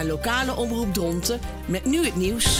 naar lokale omroep Dronten met nu het nieuws.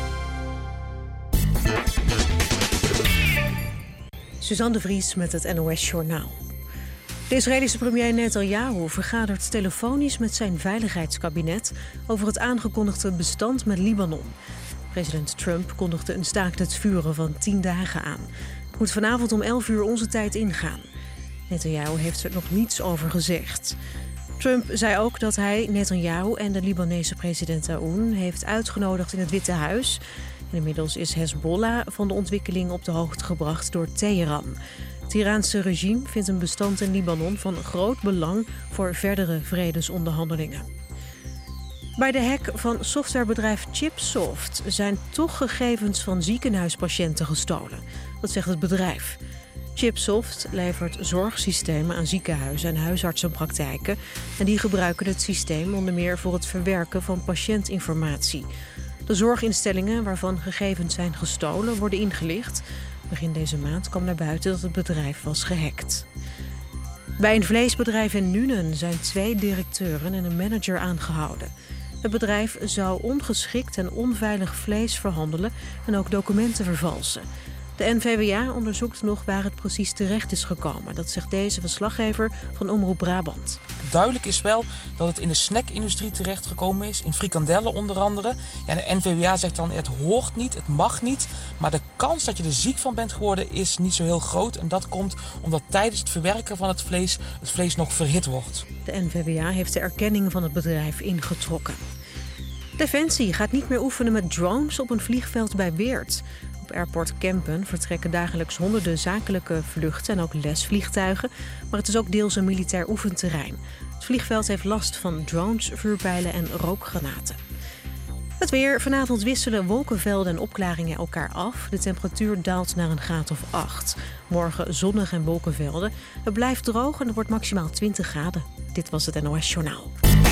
Suzanne de Vries met het NOS Journaal. De Israëlische premier Netanyahu vergadert telefonisch met zijn veiligheidskabinet over het aangekondigde bestand met Libanon. President Trump kondigde een staakt het vuren van 10 dagen aan. Het moet vanavond om 11 uur onze tijd ingaan. Netanyahu heeft er nog niets over gezegd. Trump zei ook dat hij Netanyahu en de Libanese president Aoun heeft uitgenodigd in het Witte Huis. En inmiddels is Hezbollah van de ontwikkeling op de hoogte gebracht door Teheran. Het Iraanse regime vindt een bestand in Libanon van groot belang voor verdere vredesonderhandelingen. Bij de hack van softwarebedrijf Chipsoft zijn toch gegevens van ziekenhuispatiënten gestolen. Dat zegt het bedrijf. Chipsoft levert zorgsystemen aan ziekenhuizen en huisartsenpraktijken. En die gebruiken het systeem onder meer voor het verwerken van patiëntinformatie. De zorginstellingen waarvan gegevens zijn gestolen worden ingelicht. Begin deze maand kwam naar buiten dat het bedrijf was gehackt. Bij een vleesbedrijf in Nuenen zijn 2 directeuren en een manager aangehouden. Het bedrijf zou ongeschikt en onveilig vlees verhandelen en ook documenten vervalsen. De NVWA onderzoekt nog waar het precies terecht is gekomen. Dat zegt deze verslaggever van Omroep Brabant. Duidelijk is wel dat het in de snackindustrie terechtgekomen is. In frikandellen onder andere. Ja, de NVWA zegt dan het hoort niet, het mag niet. Maar de kans dat je er ziek van bent geworden is niet zo heel groot. En dat komt omdat tijdens het verwerken van het vlees nog verhit wordt. De NVWA heeft de erkenning van het bedrijf ingetrokken. Defensie gaat niet meer oefenen met drones op een vliegveld bij Weert. Op Airport Kempen vertrekken dagelijks honderden zakelijke vluchten en ook lesvliegtuigen. Maar het is ook deels een militair oefenterrein. Het vliegveld heeft last van drones, vuurpijlen en rookgranaten. Het weer. Vanavond wisselen wolkenvelden en opklaringen elkaar af. De temperatuur daalt naar een graad of 8. Morgen zonnig en wolkenvelden. Het blijft droog en het wordt maximaal 20 graden. Dit was het NOS Journaal.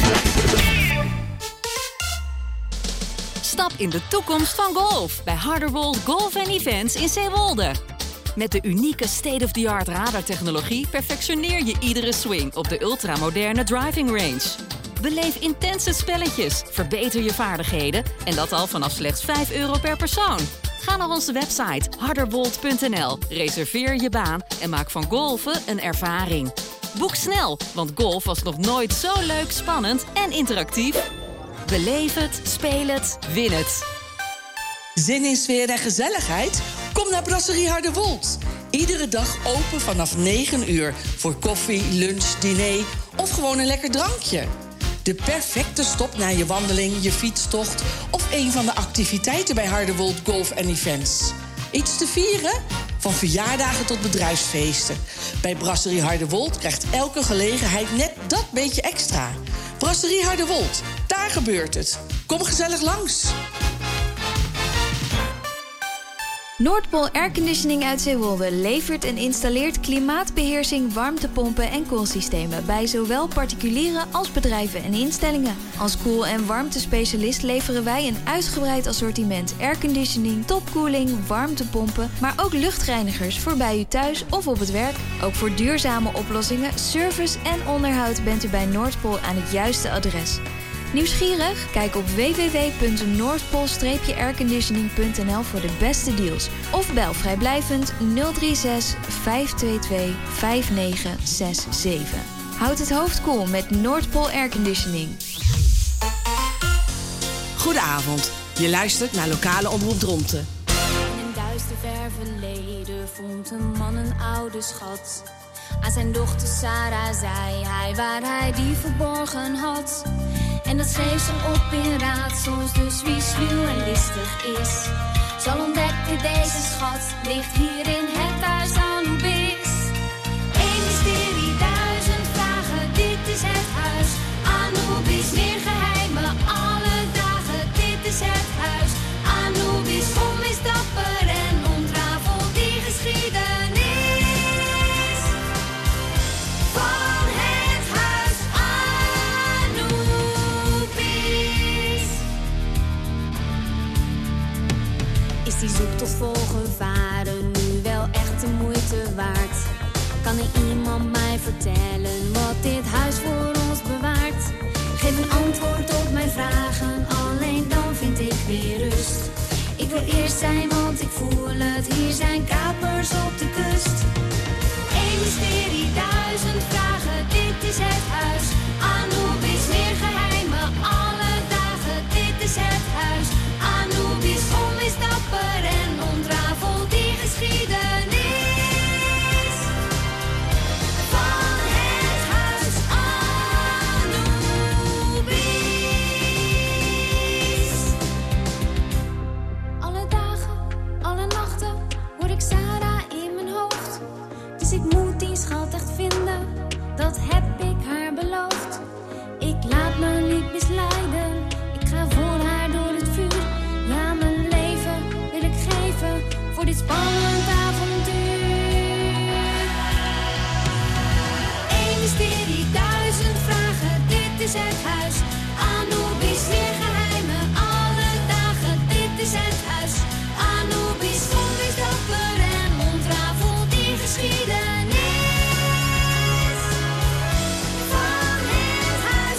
Stap in de toekomst van golf bij Harderwold Golf Events in Zeewolde. Met de unieke state-of-the-art radartechnologie perfectioneer je iedere swing op de ultramoderne driving range. Beleef intense spelletjes, verbeter je vaardigheden en dat al vanaf slechts €5 per persoon. Ga naar onze website harderwold.nl, reserveer je baan en maak van golfen een ervaring. Boek snel, want golf was nog nooit zo leuk, spannend en interactief. Beleef het, speel het, win het. Zin in sfeer en gezelligheid? Kom naar Brasserie Harderwold. Iedere dag open vanaf 9 uur voor koffie, lunch, diner of gewoon een lekker drankje. De perfecte stop na je wandeling, je fietstocht of een van de activiteiten bij Harderwold Golf Events. Iets te vieren? Van verjaardagen tot bedrijfsfeesten. Bij Brasserie Harderwold krijgt elke gelegenheid net dat beetje extra. Brasserie Harderwold, daar gebeurt het. Kom gezellig langs. Noordpool Airconditioning uit Zeewolde levert en installeert klimaatbeheersing, warmtepompen en koelsystemen bij zowel particulieren als bedrijven en instellingen. Als koel- en warmtespecialist leveren wij een uitgebreid assortiment airconditioning, topkoeling, warmtepompen, maar ook luchtreinigers voor bij u thuis of op het werk. Ook voor duurzame oplossingen, service en onderhoud bent u bij Noordpool aan het juiste adres. Nieuwsgierig? Kijk op www.noordpool-airconditioning.nl voor de beste deals. Of bel vrijblijvend 036 522 5967. Houd het hoofd koel met Noordpool Airconditioning. Goedenavond. Je luistert naar lokale omroep Dronten. In een duister ver verleden vond een man een oude schat. Aan zijn dochter Sarah zei hij waar hij die verborgen had. En dat schreef ze op in raadsels, dus wie sluw en listig is, zal ontdekken deze schat ligt hier in het huis Anubis. Eén mysterie, 1000 vragen, dit is het huis Anubis. Meer geheimen, alle dagen, dit is het huis Anubis. Kom eens dapper en ontrafel die geschiedenis van het huis Anubis. Is die zoektocht vol gevaren nu wel echt de moeite waard? Kan er iemand mij vertellen wat dit huis voor ons bewaart? Geef een antwoord op mijn vraag. wil eerst zijn, want ik voel het. Hier zijn kapers op de kust. Eén mysterie, 1000 vragen, dit is het huis. Anubis, meer geheimen, alle dagen, dit is het huis. Anubis, kom eens dapper en ontrafel die geschiedenis van het huis Anubis. Alle dagen, alle nachten hoor ik Sarah in mijn hoofd. Dus ik moet die schat echt vinden, dat heb ik haar beloofd. Ik laat me niet misleiden, ik ga voor haar door het vuur. Ja, mijn leven wil ik geven voor dit spannend avontuur. Eén mysterie, 1000 vragen, dit is het huis. Anubis, weer geheimen, alle dagen, dit is het huis. Anubis, kom eens dapper en ontrafel die geschiedenis van het huis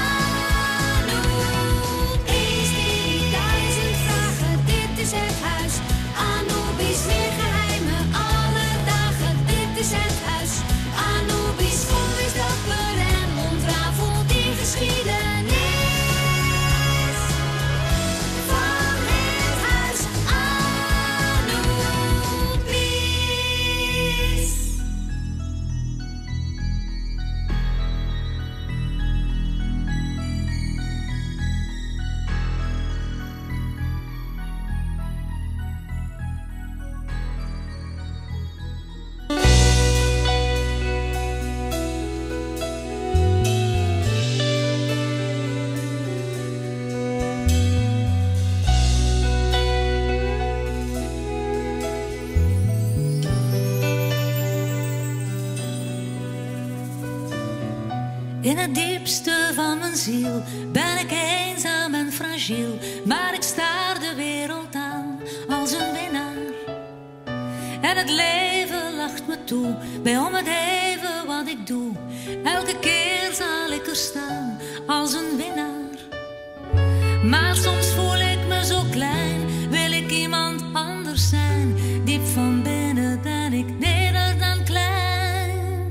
Anubis. Die 1000 vragen, dit is het huis. Anubis, meer geheimen, alle dagen, dit is het huis. Anubis, kom eens dapper en ontrafel die geschiedenis van het huis Anubis. In het diepste van mijn ziel ben ik eenzaam en fragiel, maar ik staar de wereld aan als een winnaar. En het leven lacht me toe, bij om het even wat ik doe. Elke keer zal ik er staan als een winnaar. Maar soms voel ik me zo klein, wil ik iemand anders zijn. Diep van binnen ben ik neder dan klein.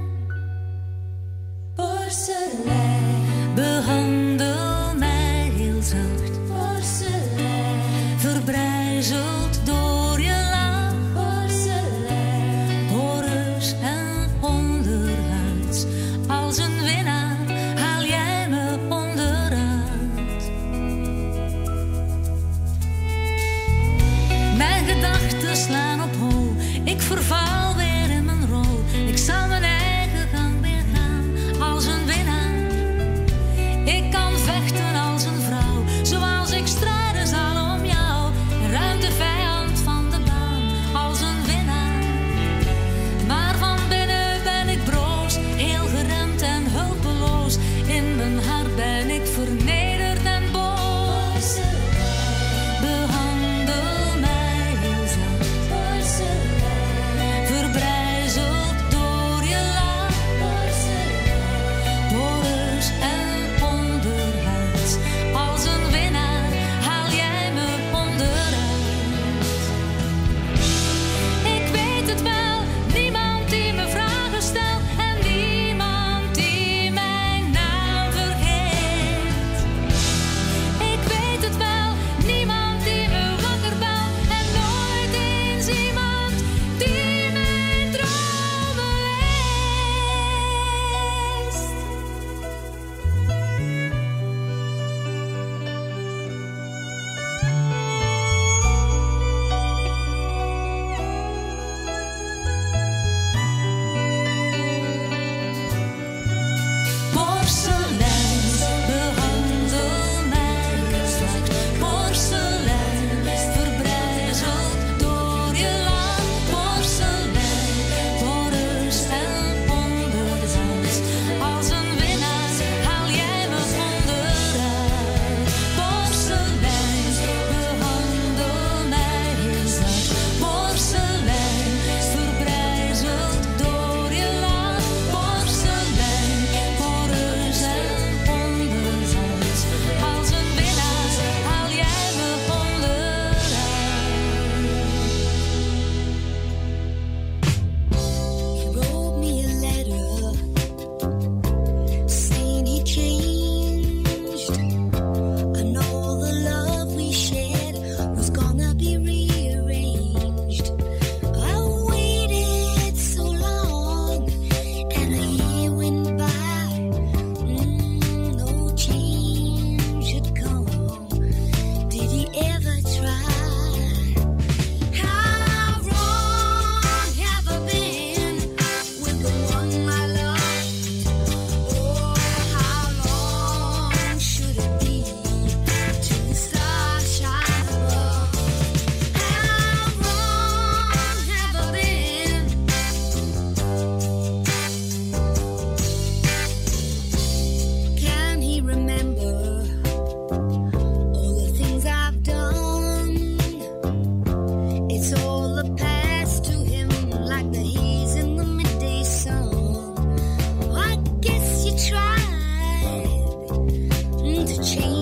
Porselein, behandel mij heel zacht. Porselein, verbrijzeld door je lach. Porselein, porus en onderhuids. Als een winnaar haal jij me onderuit.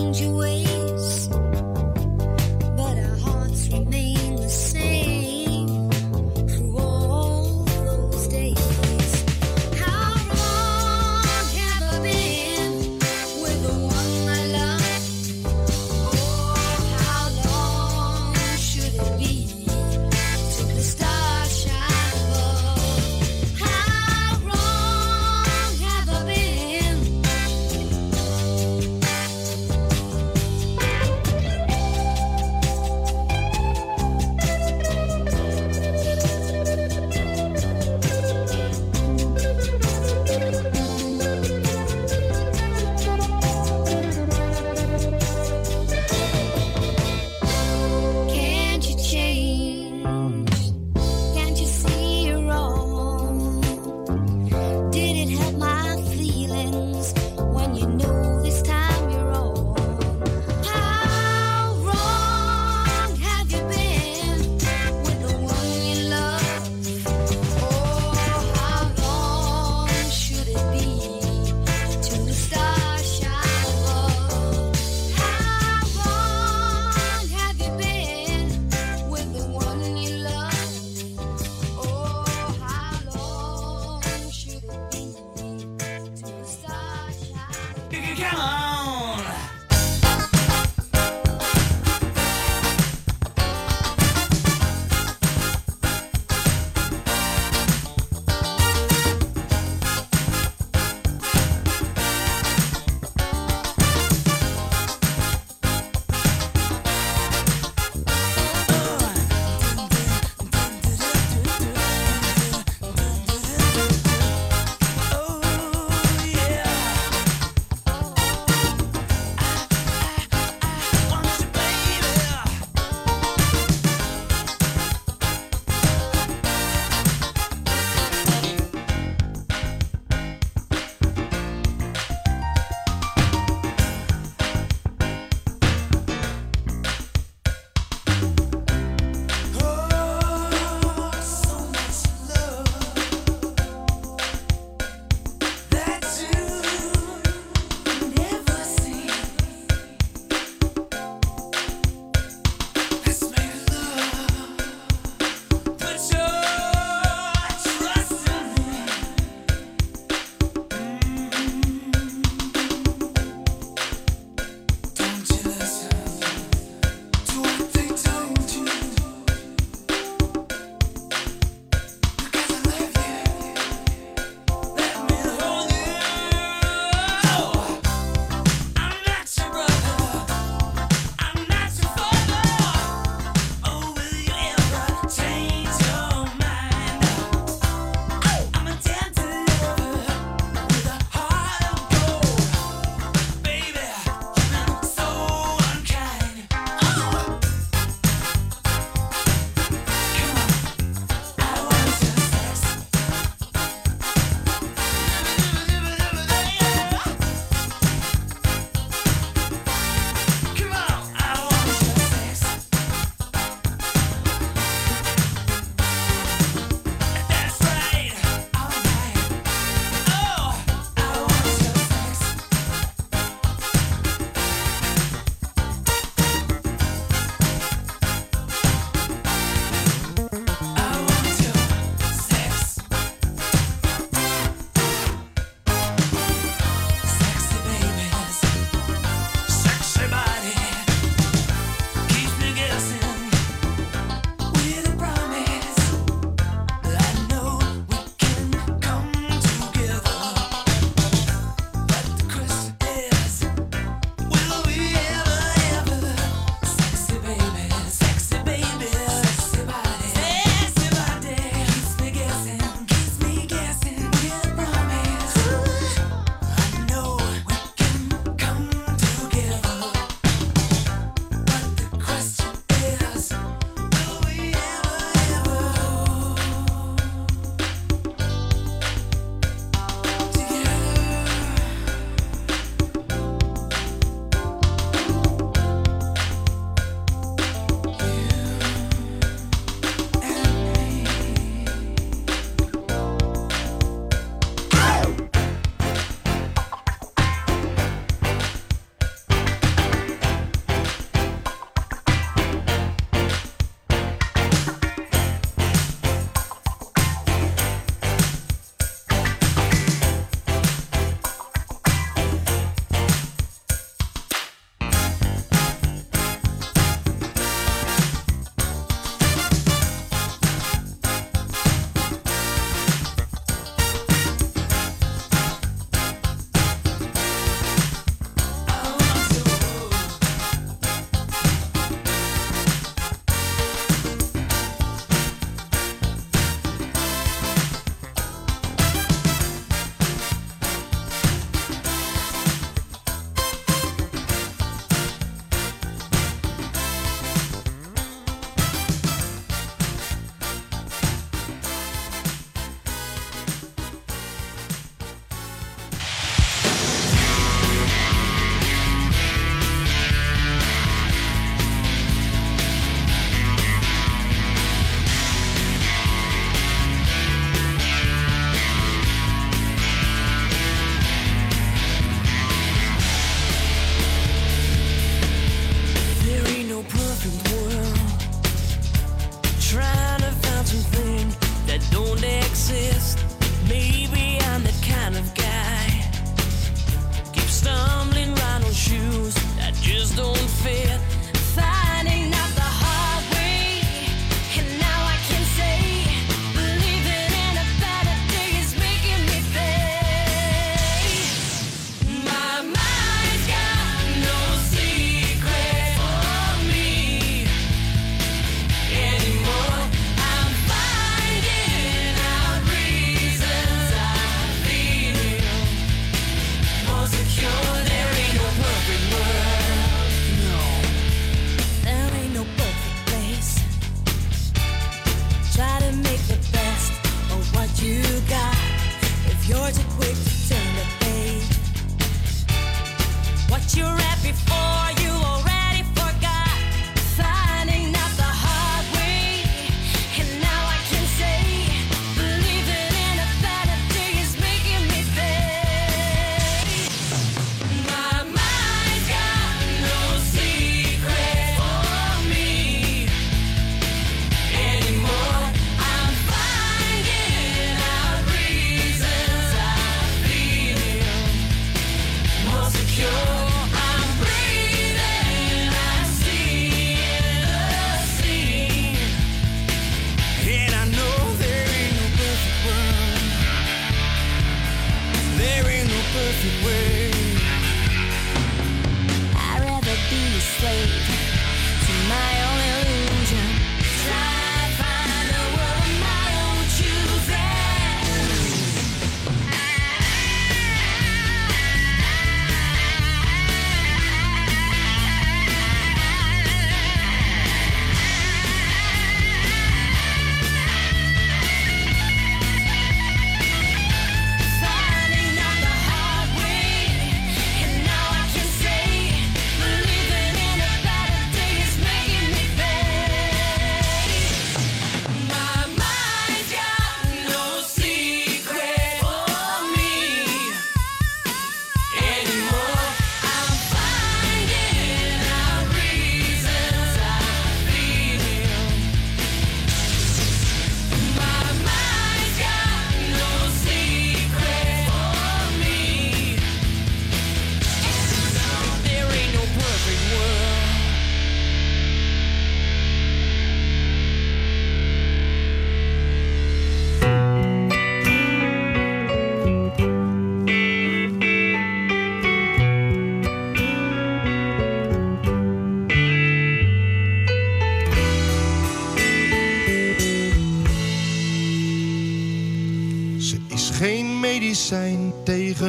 change your ways, but our hearts remain the same through all those days. How wrong have I been with the one I love? Oh, how long should it be till the stars shine above? How wrong have I been?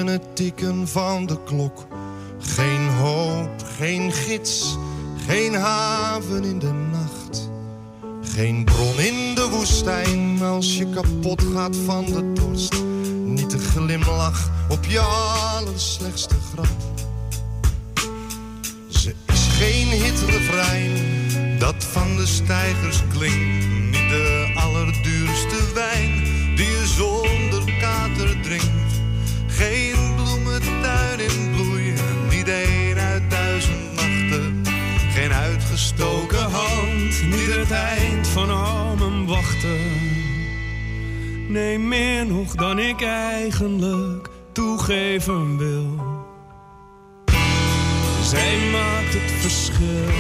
horen het tikken van de klok. Geen hoop, geen gids, geen haven in de nacht. Geen bron in de woestijn als je kapot gaat van de dorst. Niet de glimlach op je allerslechtste grap. Ze is geen hitrefrein dat van de steigers klinkt. Niet de allerduurste wijn die je zonder kater drinkt. Geen bloementuin in bloei, niet een uit 1000 nachten. Geen uitgestoken hand, niet het eind van al mijn wachten. Nee, meer nog dan ik eigenlijk toegeven wil. Zij maakt het verschil.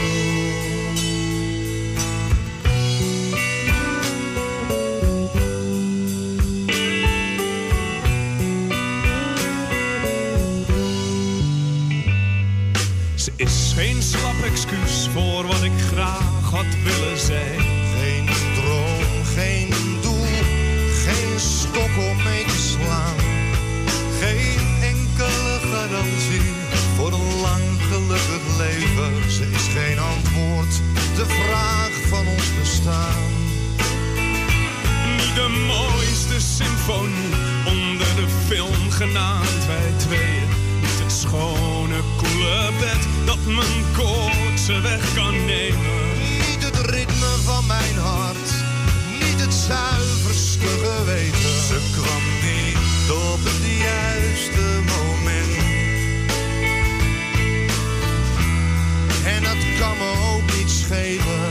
Ze is geen slap excuus voor wat ik graag had willen zijn. Geen droom, geen doel, geen stok om mee te slaan. Geen enkele garantie voor een lang gelukkig leven. Ze is geen antwoord, de vraag van ons bestaan. Niet de mooiste symfonie onder de film genaamd wij tweeën. Niet het schone, koele bed dat mijn koortsen weg kan nemen. Niet het ritme van mijn hart, niet het zuiverste geweten. Ze kwam niet op het juiste moment. En dat kan me ook niet schelen.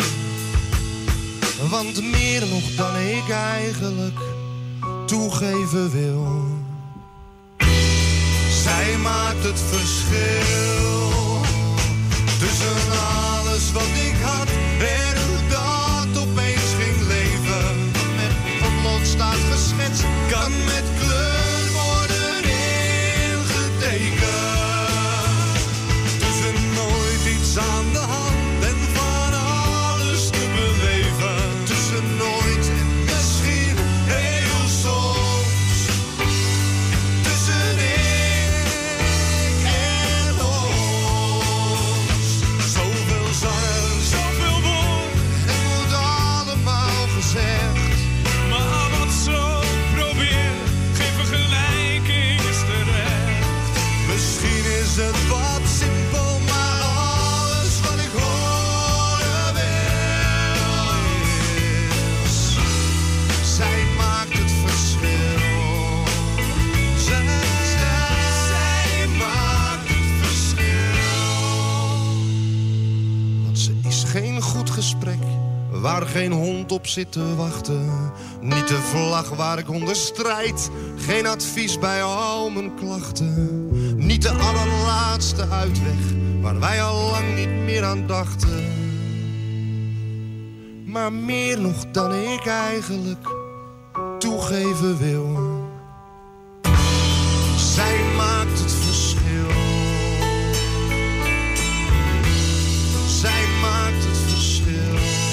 Want meer nog dan ik eigenlijk toegeven wil. Zij maakt het verschil tussen alles wat ik had en hoe dat opeens ging leven. Met potlood staat geschetst, kan met kleur worden ingetekend. Tussen nooit iets aan de hand en van alles te beleven. Tussen nooit en misschien heel soms. Tussenin. Maar wat zo probeer, geen vergelijking is terecht. Misschien is het wat simpel, maar alles wat ik horen wil is. Zij maakt het verschil. Zij maakt het verschil. Want ze is geen goed gesprek waar geen hond op zit te wachten. Niet de vlag waar ik onder strijd. Geen advies bij al mijn klachten. Niet de allerlaatste uitweg waar wij al lang niet meer aan dachten. Maar meer nog dan ik eigenlijk toegeven wil. Zij maakt het verschil. Zij maakt het verschil.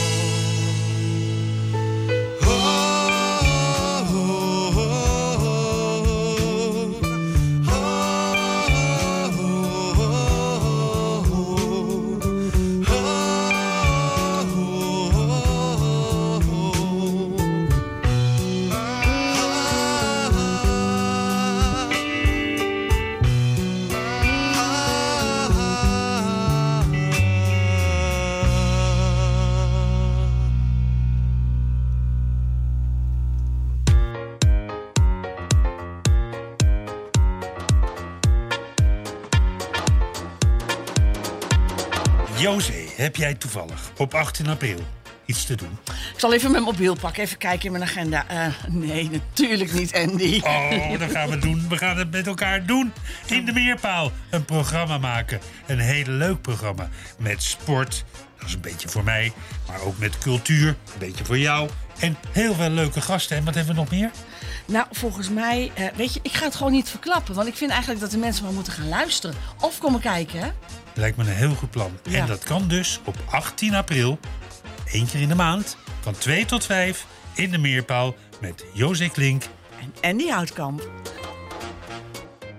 José, heb jij toevallig op 18 april iets te doen? Ik zal even mijn mobiel pakken, even kijken in mijn agenda. Nee, natuurlijk niet, Andy. Oh, dat gaan we doen. We gaan het met elkaar doen. In de Meerpaal een programma maken. Een heel leuk programma. Met sport, dat is een beetje voor mij. Maar ook met cultuur, een beetje voor jou. En heel veel leuke gasten. En wat hebben we nog meer? Nou, volgens mij, weet je, ik ga het gewoon niet verklappen. Want ik vind eigenlijk dat de mensen maar moeten gaan luisteren. Of komen kijken, hè? Lijkt me een heel goed plan. Ja. En dat kan dus op 18 april, 1 keer in de maand, van 2 tot 5 in de Meerpaal met José Klink en Andy Houtkamp.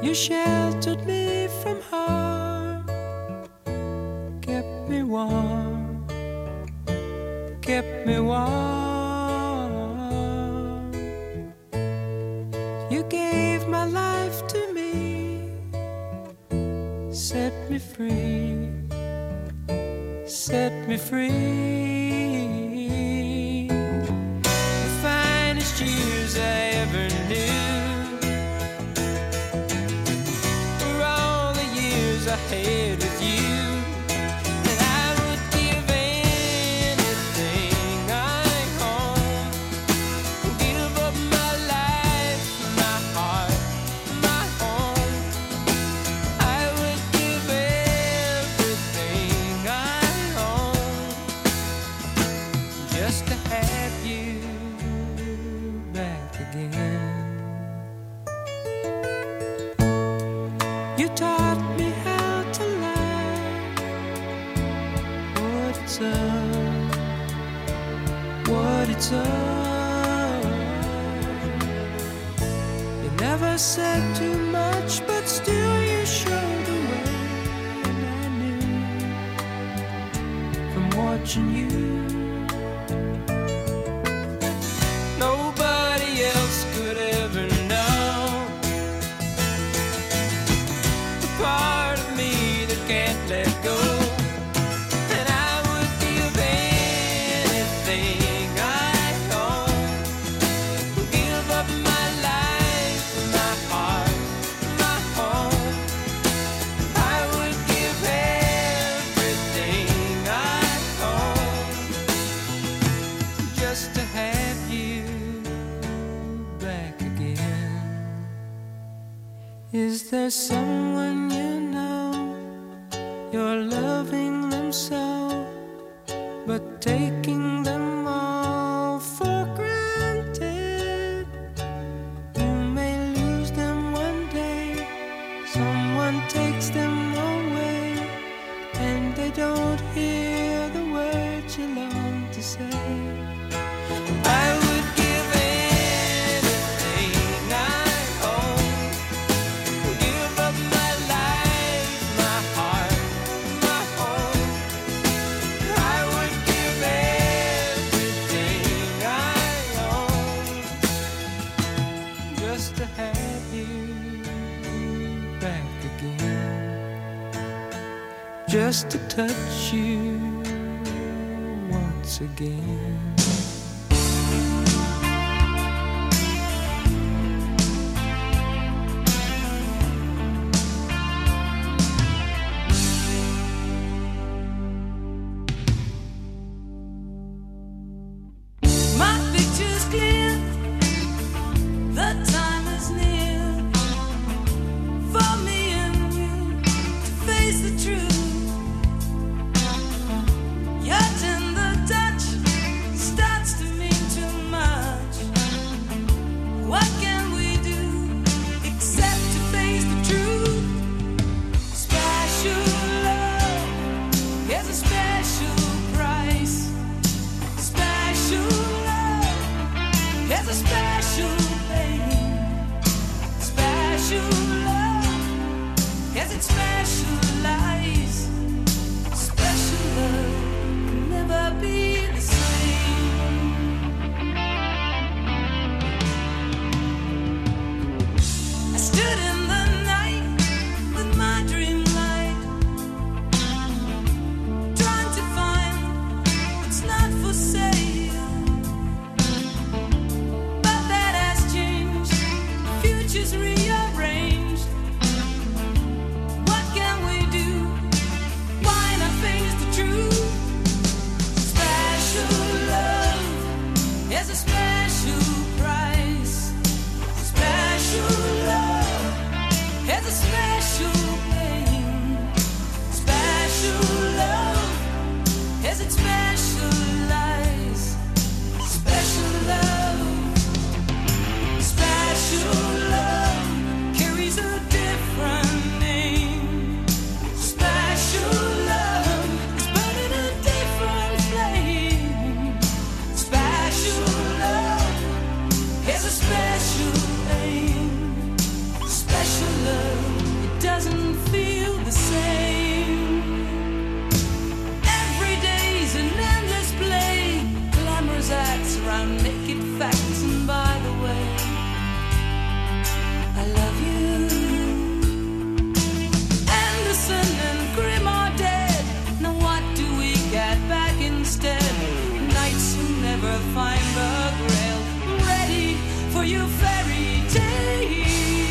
You sheltered me from harm, kept me warm, kept me warm. You gave my life to me, set me free, set me free. The finest years I ever knew were all the years I had with you. And I would give anything I own, give up my life, my heart, my home. I would give everything I own just to have you back again. You taught me how to love, what it's up, what it's up. You never said too much, but still you showed the way. And I knew from watching you, nobody else could ever know the part of me that can't let go. And I would give anything I own, give up my life, my heart, my home. I would give everything I own just to have you back again. Is there someone you know, you're loving them so, but taking them all for granted? You may lose them one day, someone takes them away, and they don't hear the words you long to say. I would give anything I own, give up my life, my heart, my home. I would give everything I own just to have you back again, just to touch you once again. My picture's clear, the time is near for me and you to face the truth. Your tender touch never find the grail. I'm ready for your fairy tale.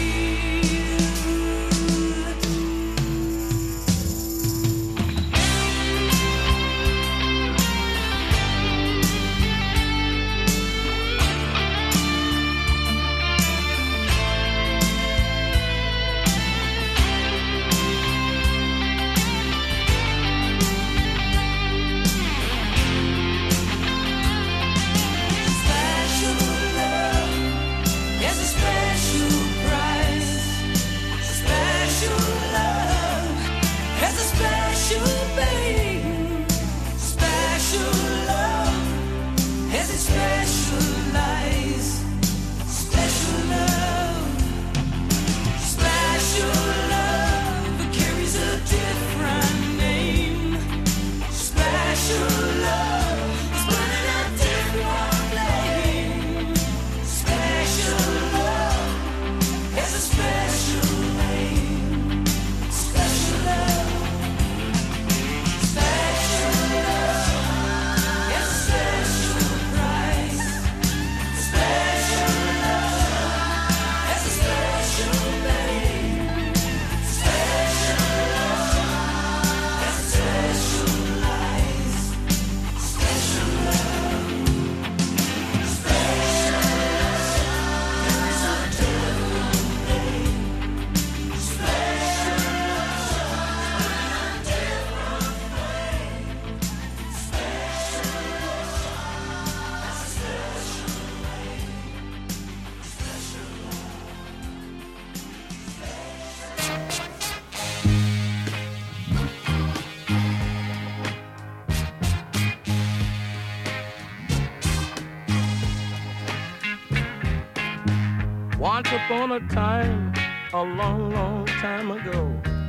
Once upon a time, a long, long time ago,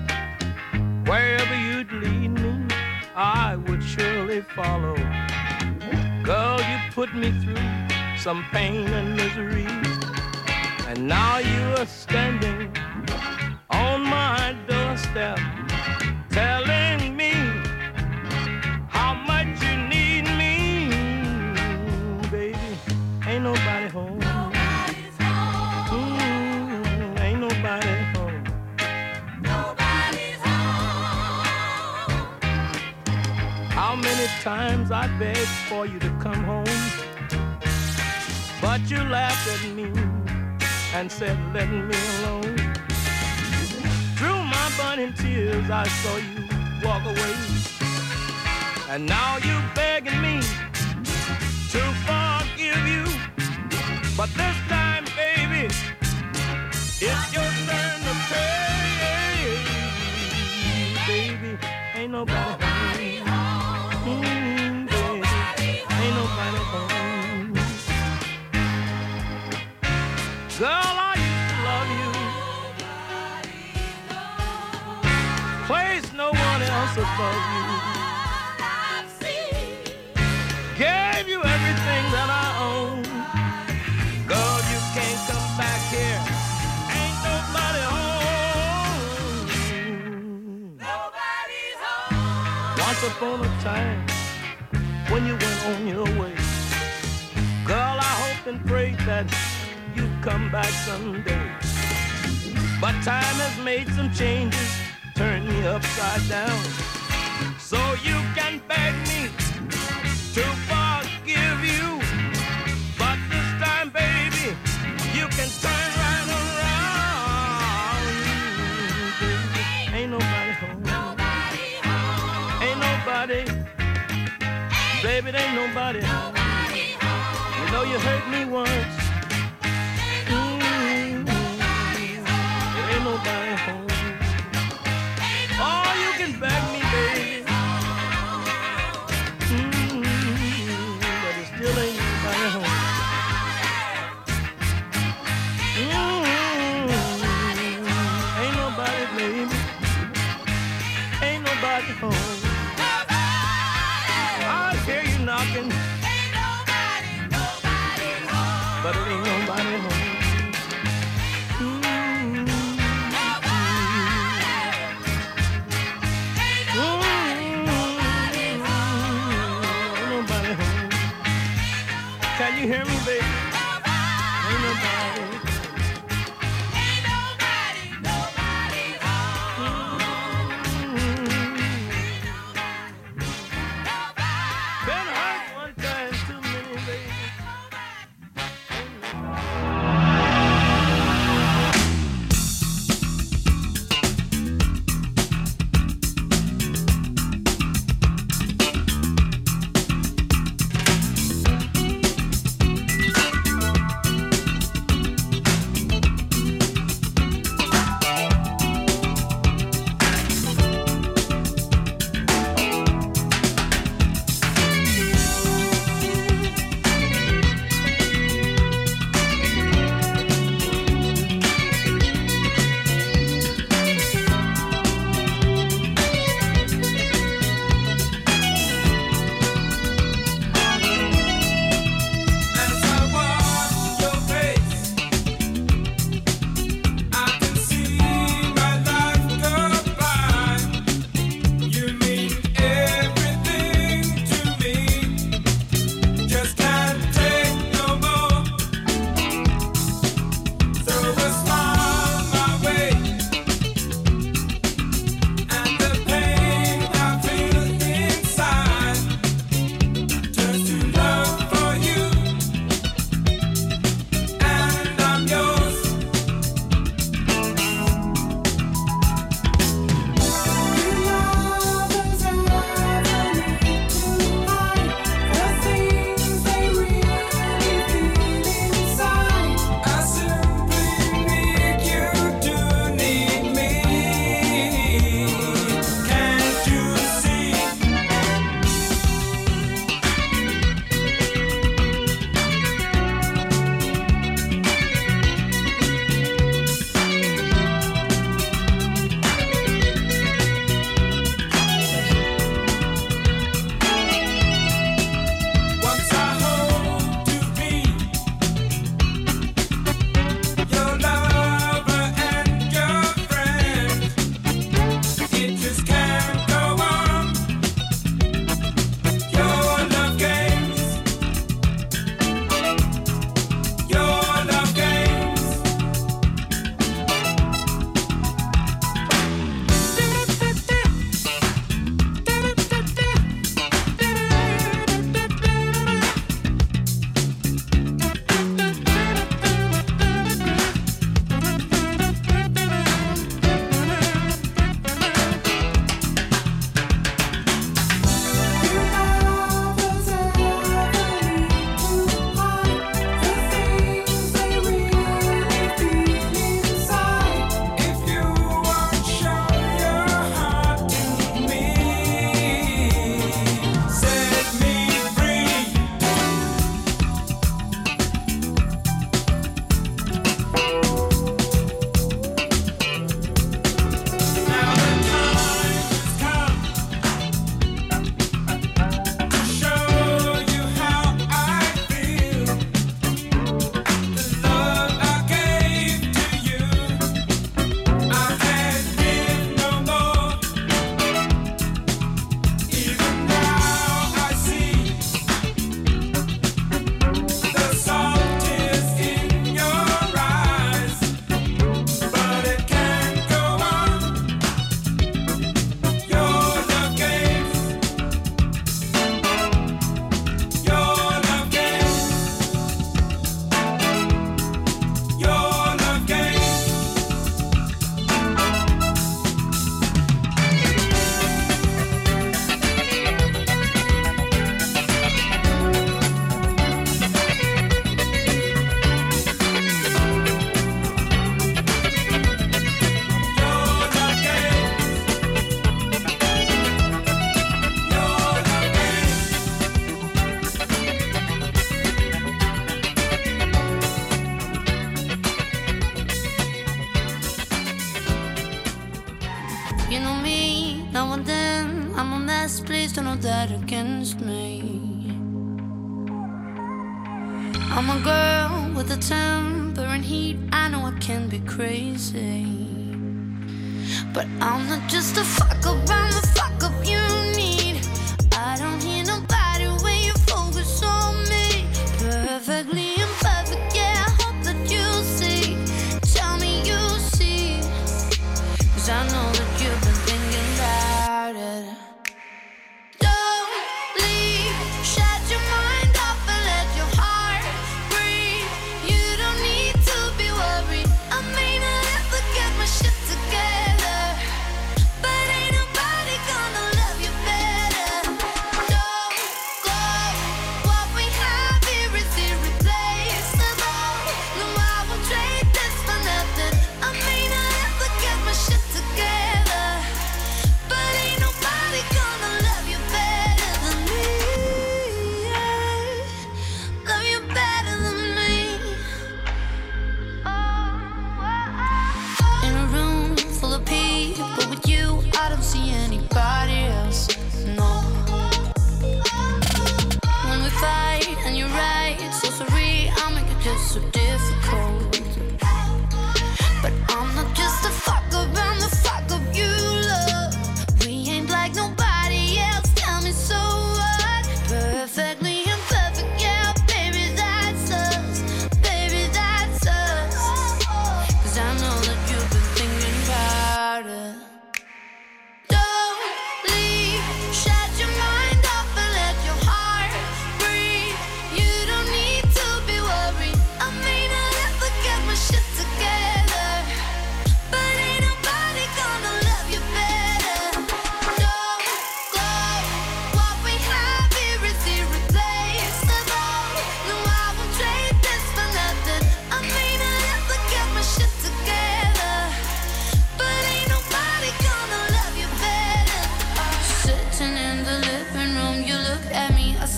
wherever you'd lead me, I would surely follow. Girl, you put me through some pain and misery, and now you are standing on my doorstep, telling me how much you need me. Baby, ain't nobody home. How many times I begged for you to come home, but you laughed at me and said, let me alone. Through my burning tears, I saw you walk away, and now you're begging me to forgive you. But this time, baby, it's your turn to pay. Baby, ain't nobody home. Girl, I used to love you. Place no one else above you. Gave you everything that I own. Girl, you can't come back here. Ain't nobody home. Nobody's home. Once upon a time, when you went on your way, girl, I hoped and prayed that you'd come back someday. But time has made some changes, turned me upside down. So you can beg me to forgive you, but this time, baby, you can turn right around. Ain't nobody home. Ain't nobody. Baby, there ain't nobody home. You know you hurt me once. Ain't nobody home. Oh, you can beg me, baby. But it still ain't nobody home. Ain't nobody, baby. Ain't nobody home. I hear you knocking. But it ain't nobody home. you hear me, baby? Ain't nobody. please don't hold that against me. I'm a girl with a temper and heat. I know I can be crazy, but I'm not just a fuck up, I'm the fuck up you need. I don't hear nobody when you focus on me. Perfect.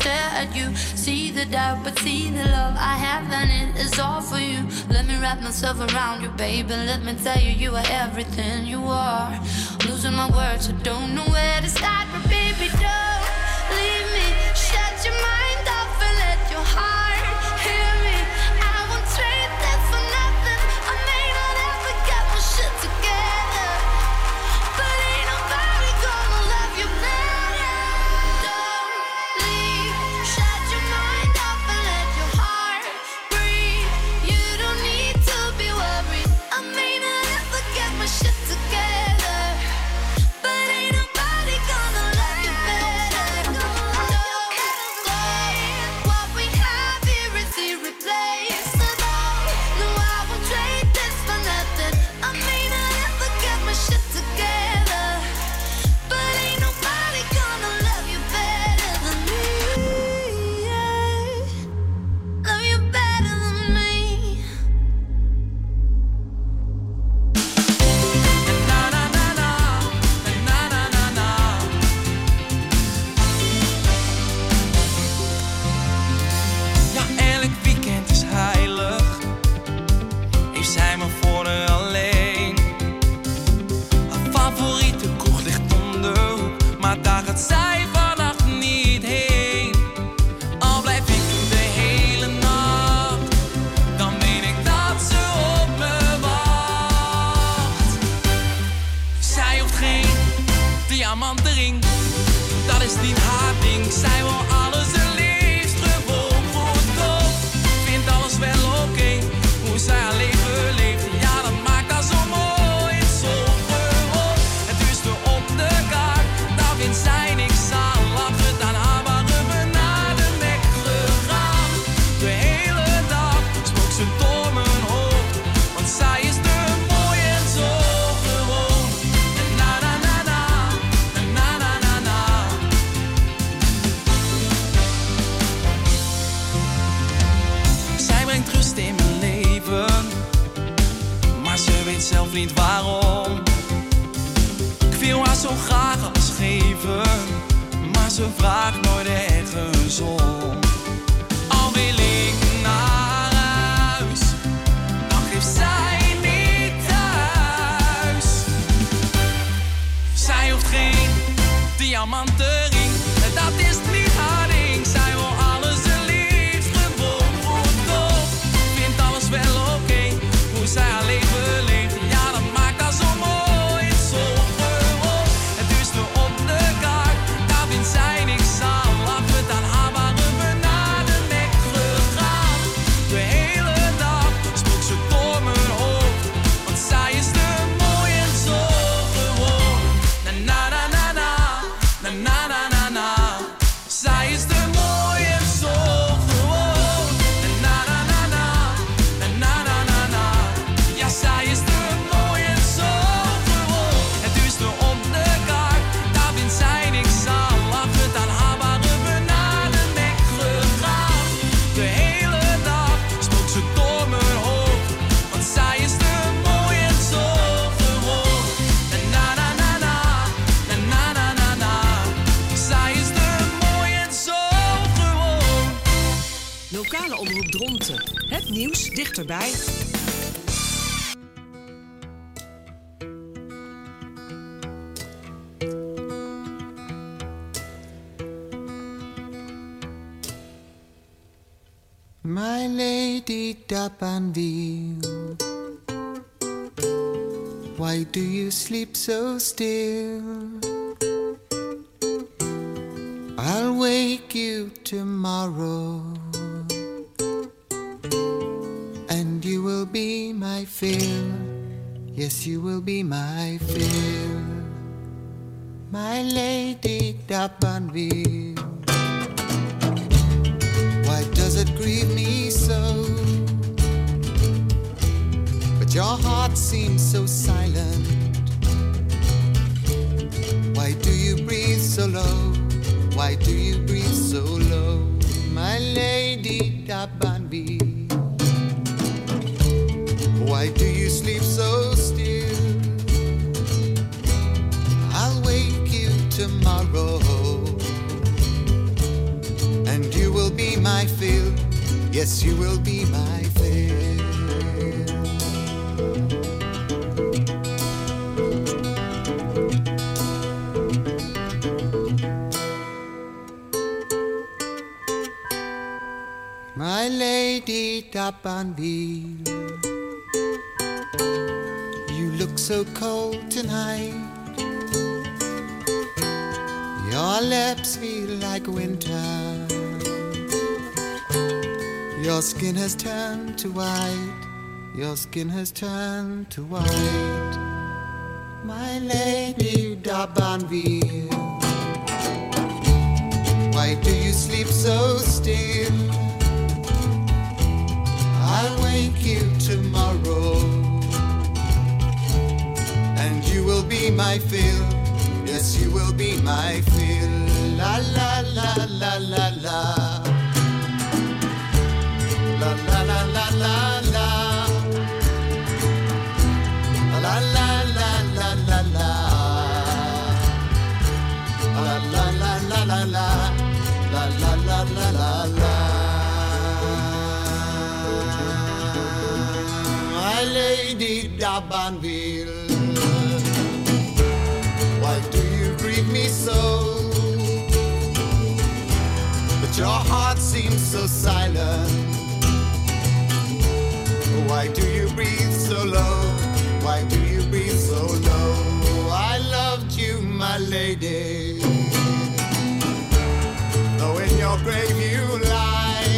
stare at you. See the doubt, but see the love I have, and it is all for you. Let me wrap myself around you, baby. Let me tell you, you are everything you are. Losing my words, I don't know where to start, but baby, don't leave me. Shut your mind off and let your heart hear me. I won't trade this for nothing. I may not ever get my shit together, but ain't nobody gonna love you better. Don't leave. Shut your mind off and let your heart breathe. You don't need to be worried. I may not ever get my shit together, but ain't nobody gonna love you better. What we have here is irreplaceable. No, I won't trade this for nothing. I may not ever get my shit together, but ain't nobody gonna love you better than me. Love you better than me. Ja, elk weekend is heilig. Heeft zij me voor haar alleen. Haar favoriete kroeg ligt om de hoek, maar daar gaat zij vannacht niet heen. Al blijf ik de hele nacht, dan weet ik dat ze op me wacht. Zij hoeft geen diamanten ring, dat is niet haar ding. Zij wil alles het liefst gewoon goedkoop. Vindt alles wel oké, hoe zij haar leven leeft. Ja, dat maakt haar zo mooi en zo gewoon. Het duurste op de kaart, daar vindt zij niks aan. Lachen aan haar waren we naar de nek gegaan. De hele dag spookt ze door mijn hoofd, want zij is te mooi en zo gewoon. En na na na na, en na na na na. Zij brengt rust in mijn leven, maar ze weet zelf niet waarom. Ik wil haar zo graag alles geven, maar ze vraagt nooit ergens om. Al wil ik naar huis, dan geeft zij niet thuis. Zij hoeft geen diamanten ring, dat is niet haar ding. Zij wil alles het liefst gewoon goedkoop. Vindt alles wel oké, hoe zij haar leven leeft. Ja, dat maakt haar zo mooi en zo gewoon. Het duurste op de kaart, daar vindt zij niks aan. Lachend aan haar waren we naar de nek gegaan. De hele dag spookt ze door mijn hoofd, want zij is te mooi en zo gewoon. Na na na na na, na na na na na. Zij is te mooi en zo gewoon. Na na na na, na na na na na. Ja, zij is te mooi en zo gewoon. Het duurste op de kaart, daar vindt zij niks aan. Lachend aan haar waren we naar de nek gegaan. De hele dag spookt ze door mijn hoofd, want zij is te mooi en zo gewoon. Na na na na, na na na na na. Zij is te mooi en zo gewoon. Lokale omroep Dronten. Het nieuws dichterbij. My lady D'Abanville, why do you sleep so still? I'll wake you tomorrow, and you will be my fill. Yes, you will be my fill. My lady D'Abanville, why does it grieve me so? But your heart seems so silent. Why do you breathe so low? Why do you breathe so low? My lady D'Abanville, why do you sleep so still? I'll wake you tomorrow, and my fill. Yes, you will be my fill. My lady d'Abanville, you look so cold tonight. Your lips feel like winter. Your skin has turned to white. Your skin has turned to white. My lady d'Abanville, why do you sleep so still? I'll wake you tomorrow, and you will be my fill. Yes, you will be my fill. La la la la la la. La la la la la la. La la la la la la. La la la la la la. La la la la la la. My lady d'Abanville, why do you grieve me so? But your heart seems so silent. Why do you breathe so low? Why do you breathe so low? I loved you, my lady, though in your grave you lie.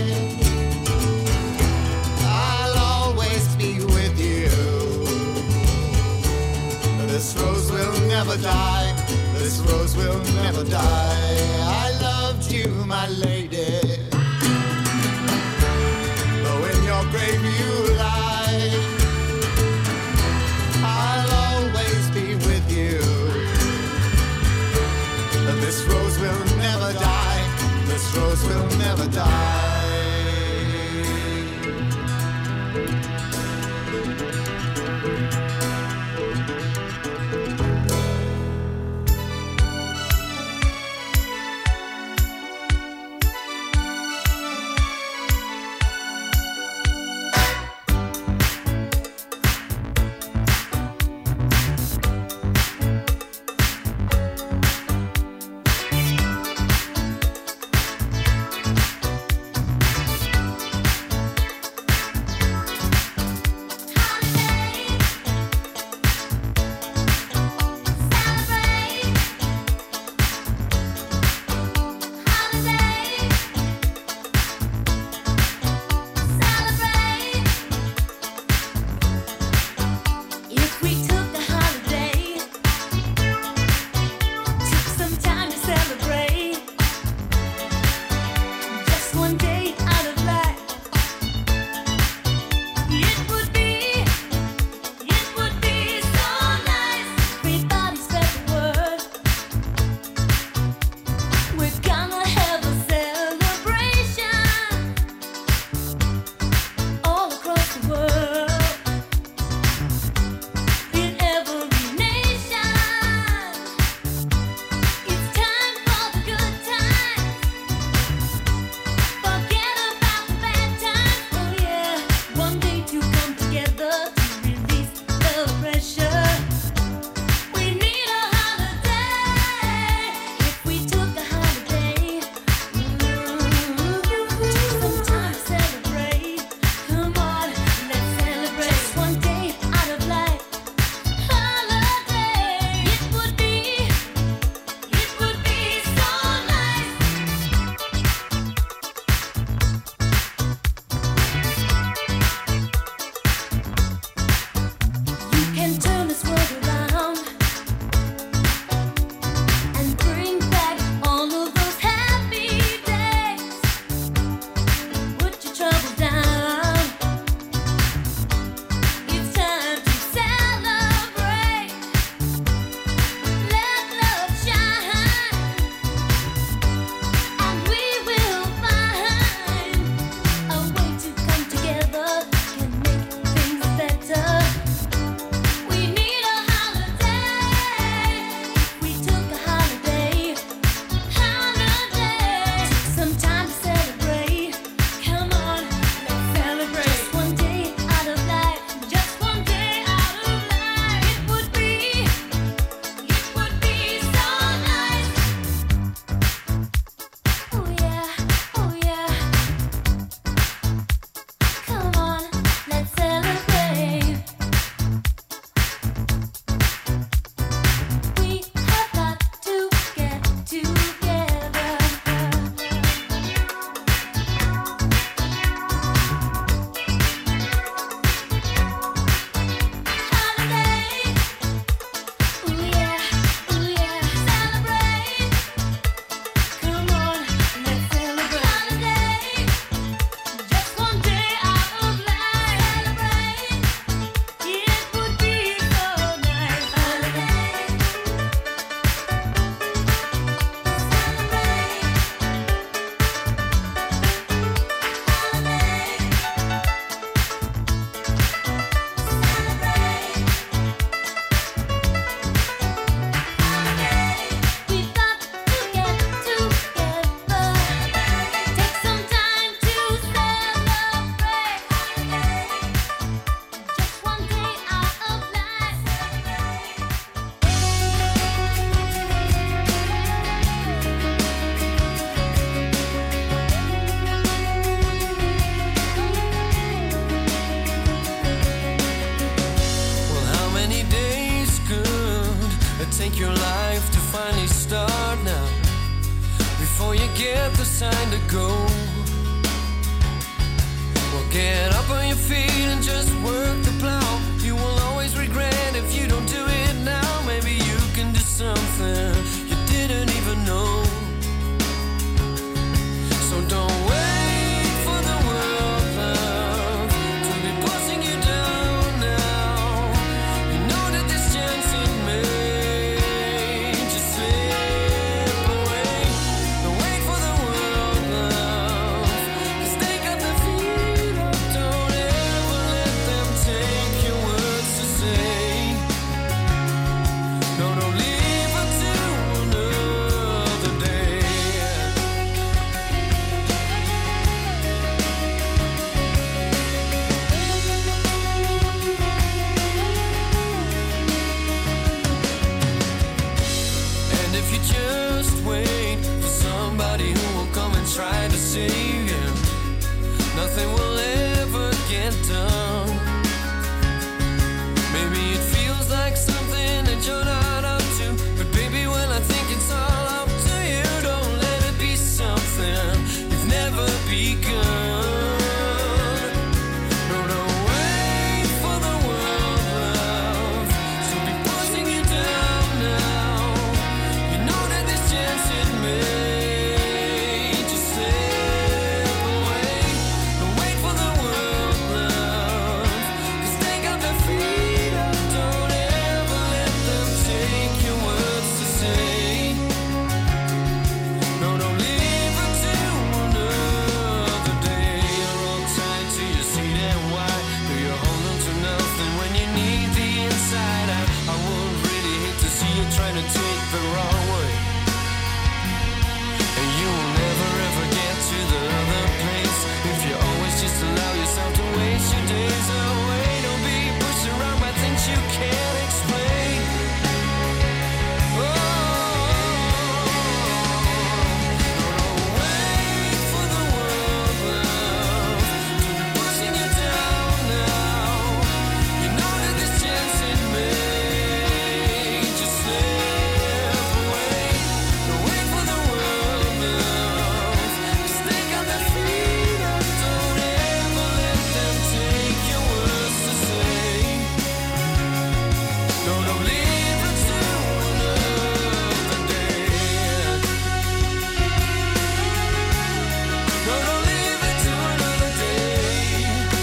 I'll always be with you. This rose will never die. This rose will never die. I loved you, my lady, though in your grave you lie. I'll always be with you. This rose will never die. This rose will never die. it's time to go. Well, get up on your feet and just work the plow. You will always regret if you don't do it now. Maybe you can do something you didn't even know. So don't wait for the world, love, to be pushing you down now. You know that this chance it may just slip away. Don't wait for the world, love, 'cause they got their feet up. Don't ever let them take your words to say. No, don't leave it to another day. And if you just wait for somebody who will come and try to save you, nothing will ever get done. Maybe it feels like something that you're not up to, but baby, well, I think it's all up to you. Don't let it be something you've never begun. No, don't wait for the world, love, to be pushing you down now. You know that this chance it may just slip away. Don't wait for the world, love, 'cause they got their feet up. Don't ever let them take your words to say. No, don't leave it to another day. You're all tied to your seat and why do you hold on to nothing when you need the inside out? I would really hate to see you trying to take the wrong way, and you will never ever get to the other place if you always just allow yourself to waste your days away. Don't be pushed around by things you can't explain. Wait for the world, love, to be pushing you down now. You know that this chance it may just slip away. Don't wait for the world, love, 'cause they got their feet up. Don't ever let them take your words to say. No, don't leave it to another day. No, don't leave it to another day.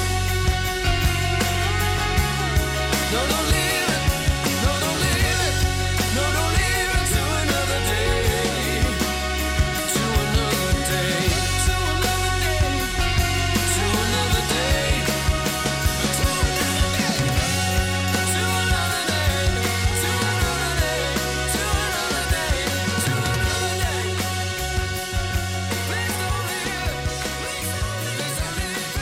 No, don't leave it. No, don't leave it. No, don't leave it to another day. To another day. To another day. To another day. To another day. To another day. To another day. To another day. To another day. Please don't leave it. Please don't leave it.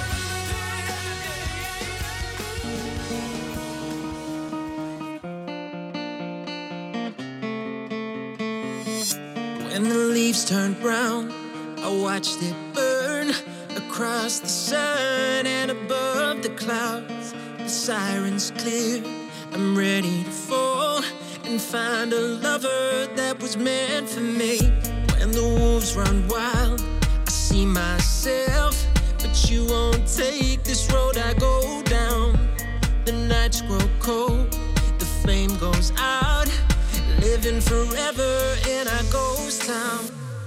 When the leaves turned brown, I watched it burn across the sun and above the clouds. The sirens clear, I'm ready to fall and find a lover that was meant for me. When the wolves run wild, I see myself, but you won't take this road I go down. The nights grow cold, the flame goes out, living forever in our ghost town.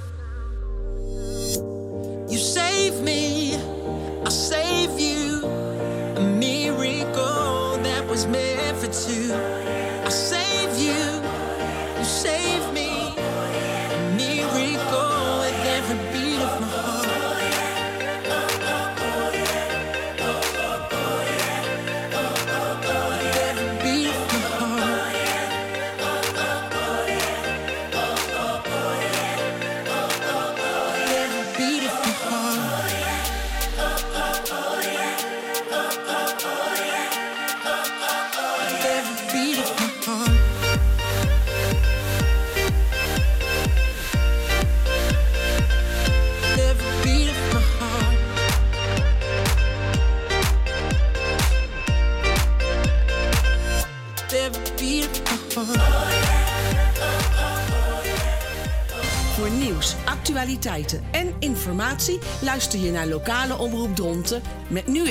You save me, I'll save you. A miracle that was meant for two. I'll save you, you save me. A miracle with every beat of my heart. actualiteiten en informatie luister je naar lokale omroep Dronten met nu